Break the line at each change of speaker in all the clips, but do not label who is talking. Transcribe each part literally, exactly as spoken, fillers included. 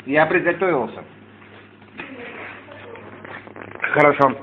Я приготовился. Хорошо.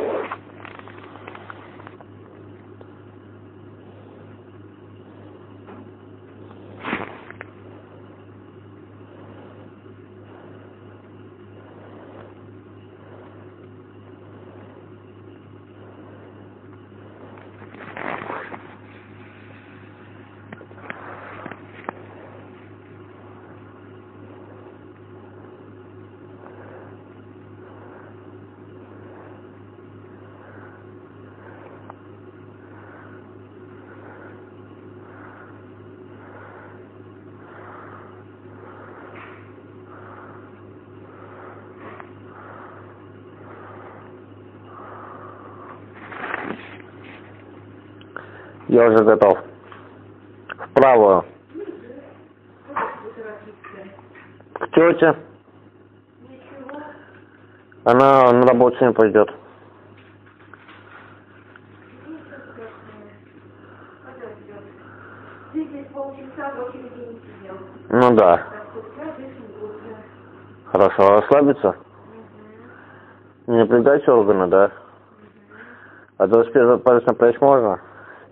Я уже готов. В правую. К тете. Она на работу сегодня пойдет. Ну да. Хорошо, расслабиться? Не напрягать органы, да? А двадцать первый палец напрячь можно?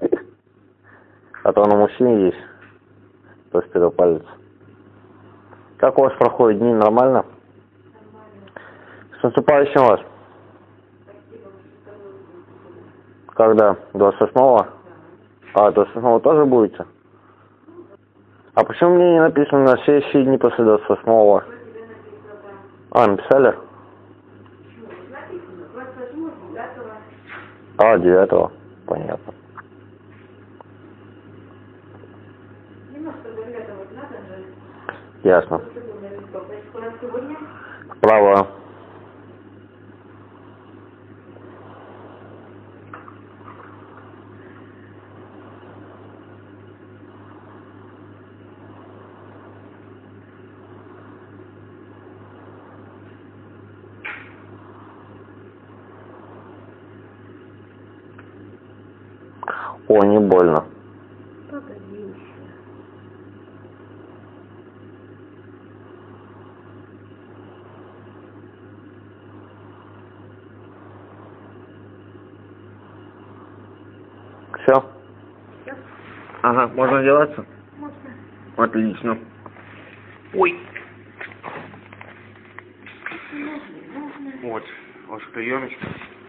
А то на мужчине есть двадцать первый палец. Как у вас проходят дни? Нормально? С наступающим вас? Когда? двадцать восьмого? А, двадцать восьмого тоже будете? А почему мне не написано на следующие дни после двадцать восьмого? А, написали? А, девятого. Понятно. Ясно. Вправо. О, не больно. Все?
Все?
Ага, можно одеваться?
Можно.
Отлично.
Ой. Вот, ваша приемочка.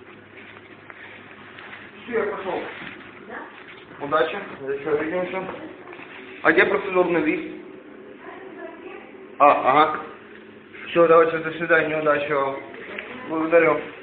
Все, я пошел. Да? Удачи. Еще увидимся. А где процедурный лист? А, ага. Все, давайте, до свидания, удачи вам. Благодарю.